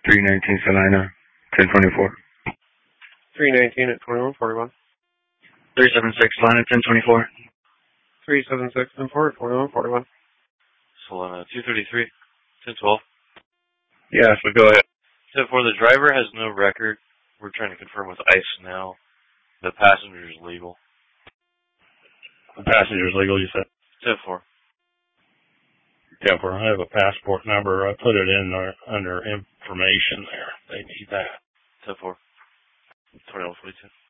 319 Salina, 1024. 319 at 2141. 376 Salina, 1024. 376 and 4 at 2141. Salina, 233, 1012. Yeah, so go ahead. 10-4, the driver has no record. We're trying to confirm with ICE now. The passenger is legal. The passenger's legal, you said? 10-4. 10-4. I have a passport number. I put it in there under information there. They need that. 10-4. 2142.